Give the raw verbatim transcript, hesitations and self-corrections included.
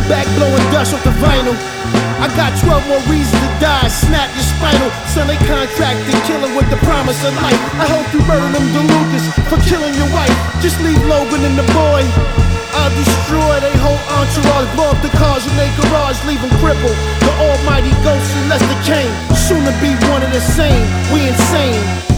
back blowing dust off the vinyl. I got twelve more reasons to die, snap your spinal. Son, they contracted killer with the promise of life. I hope you murder them DeLucas for killing your wife. Just leave Logan and the boy. I'll destroy they whole entourage, blow up the cars in their garage, leave them crippled. The almighty ghost and Lester Kane, soon to be one of the same. We insane.